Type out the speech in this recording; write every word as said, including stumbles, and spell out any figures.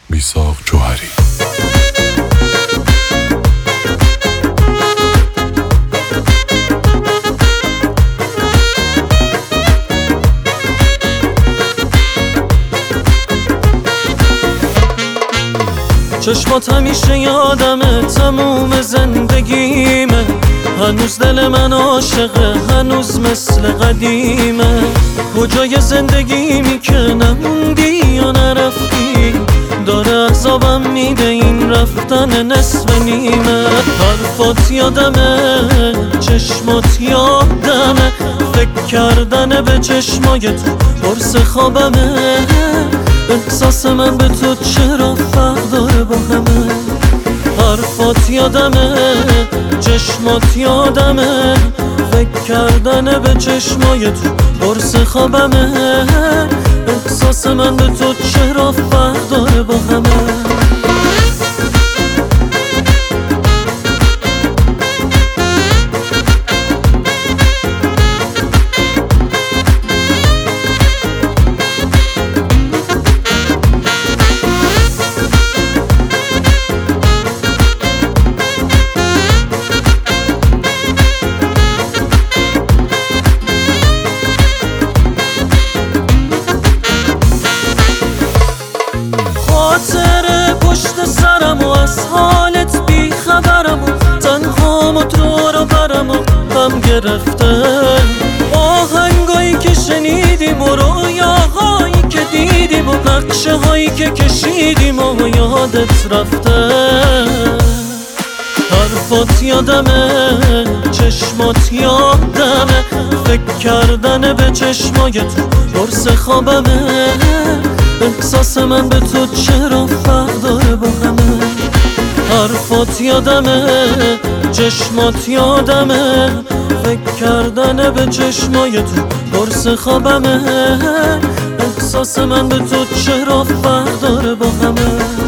میثاق جوهری. چشمات همیشه یادمه، تموم زندگیمه، هنوز دل من عاشقه، هنوز مثل قدیمه. کجای زندگیمی که نموندی یا نرفتی، داره عذابم میده این رفتن نصف نیمه. حرفات یادمه، چشمات یادمه، فکر کردن به چشمای تو قرص خوابمه. احساس من به تو چرا فرق داره با همه. حرفات یادمه، چشمات یادمه، فکر کردن به چشمای تو قرص خوابمه. احساس من به تو چرا فرق داره با همه. خاطر پشت سرم و از حالت بی خبرم و تنهام و دور و برم و هم گرفته. آهنگایی که شنیدیم و رویاهایی که دیدیم و نقشه هایی که کشیدیم و یادت رفته. حرفات یادمه، چشمات یادمه، فکر کردن به چشمای تو قرص خوابمه. احساس من به تو چرا فرق داره با همه. حرفات یادمه، چشمات یادمه، فکر کردن به چشمای تو قرص خوابمه. احساس من به تو چرا فرق داره با همه.